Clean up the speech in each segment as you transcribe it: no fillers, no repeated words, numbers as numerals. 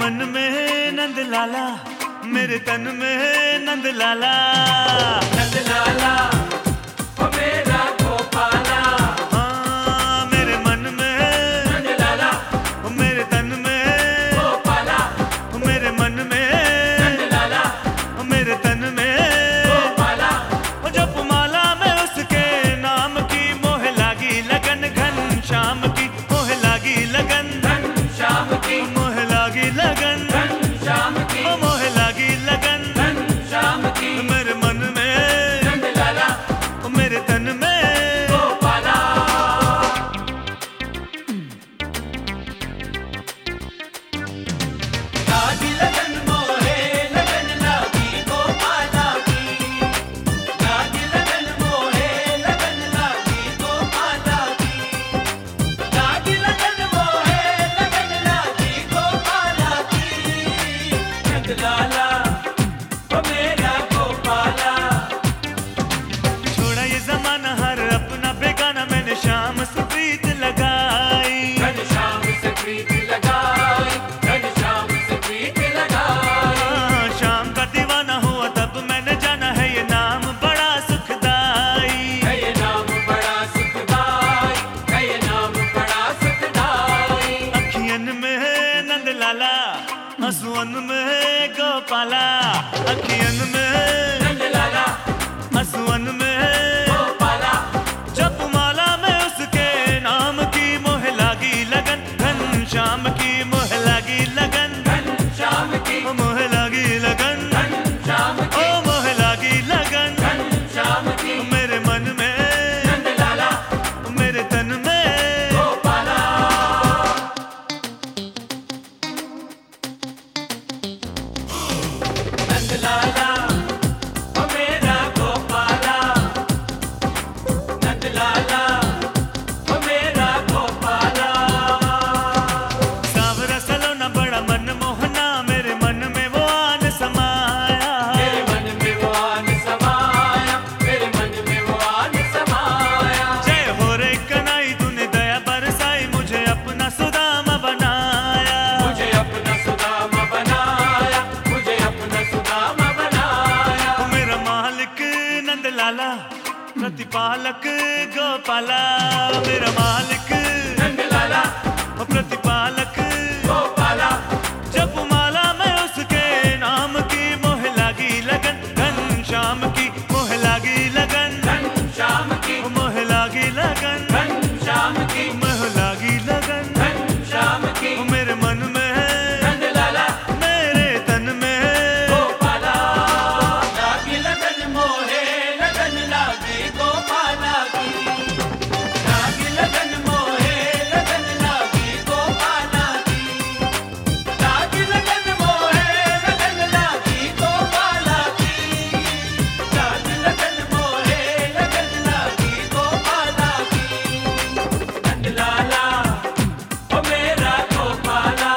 मन में नंद लाला, मेरे तन में नंद लाला। नंद लाला ओ मेरा गोपाला, हाँ मेरे मन में नंद लाला मेरे तन में गोपाला, मेरे मन में नंद लाला मेरे तन में गोपाला। जप माला में उसके नाम की मोह लागी लगन, घन श्याम की मोह लागी लगन, घन श्याम की मोह लागी लगन, घन श्याम की मोह लागी लगन, घन श्याम की। मेरे मन में नंद लाला मेरे तन में गोपाला। लागी लगन मोहे लगन लागी गोपाला की, लागी लगन मोहे लगन लागी गोपाला की, लागी लगन मोहे लगन लागी गोपाला की। नंद लाला ओ मेरा गोपाला, छोड़ा ये जमाना हर अपना बेगाना, मैंने शाम से प्रीत लगाई। घन श्याम से प्रीत लगाई, घन श्याम से प्रीत लगाई। हाँ, शाम का दीवाना हुआ तब मैंने जाना है ये नाम बड़ा सुखदाई। है ये नाम बड़ा सुखदाई, है ये नाम बड़ा सुखदाई। अखियन में है नंद लाला, हंसुअन में है गोपाला। अखियन में है नंद लाला हंसुअन में है गोपाला, जप माला में उसके नाम की मोह लागी लगन, घन श्याम की मोह लागी लगन, घन श्याम की मोह लागी लगन, घन श्याम ओ की मोह लागी लगन, घन श्याम की। मेरे मन में नंद लाला मेरे तन में गोपाला। नंद लाला ओ मेरा गोपाला, नंद लाला ओ मेरा गोपाला। सावरा सलोना बड़ा मन मोहना, मेरे मन में वो आन समाया। मेरे मन में वो आन समाया, मेरे मन में वो आन समाया। जय हो रे कनाई, तूने दया बरसाई, मुझे अपना सुदामा बनाया। मुझे अपना सुदामा बनाया, मुझे अपना सुदामा बनाया। ओ मेरा मालिक नंद लाला, प्रतिपालक गोपाला। मेरा मालिक नंद लाला प्रतिपालक गोपाला, जप माला में उसके नाम की मोह लागी लगन, घन श्याम की मोह लागी लगन, घन श्याम की मोह लागी लगन, घन श्याम की मोह लागी लगन, घन श्याम की। मेरे मन में नंद लाला मेरे तन में गोपाला, लागी लगन मोहे लगन लागी गोपाला की, लागी लगन मोहे लगन लागी गोपाला की, लागी लगन मोहे लगन लागी गोपाला की, लागी लगन मोहे लगन लागी गोपाला की। नंद लाला ओ मेरा गोपाला,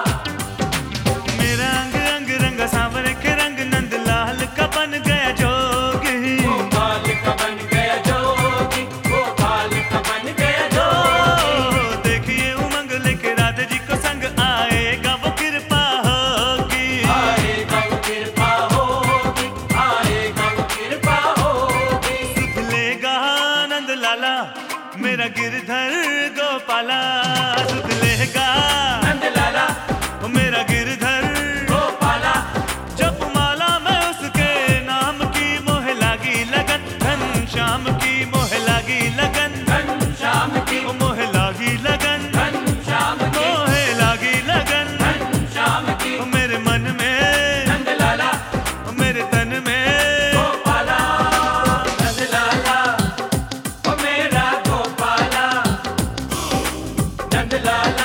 मेरा अंग अंग रंग सांवरे के रंग, नंद लाल का बन गया जोगी। गोपाल का बन गया जोगी, गोपाल का बन गया जोगी। ओ, देखिए उमंग लेके राधा जी को संग आएगा वो कृपा होगी। आएगा वो कृपा होगी, आएगा वो कृपा होगी। सुध लेगा नंद लाला, मेरा गिरधर गोपाला। सुध लेगा नंद लाला मेरा गिरधर गोपाला, जप माला में उसके नाम की मोह लागी लगन, घन श्याम की मोह लागी लगन, घन श्याम की मोह लागी लगन, घन श्याम की मोह लागी लगन, घन श्याम की। मेरे मन में नंद लाला मेरे तन में गोपाला, नंद लाला ओ मेरा गोपाला, नंद लाला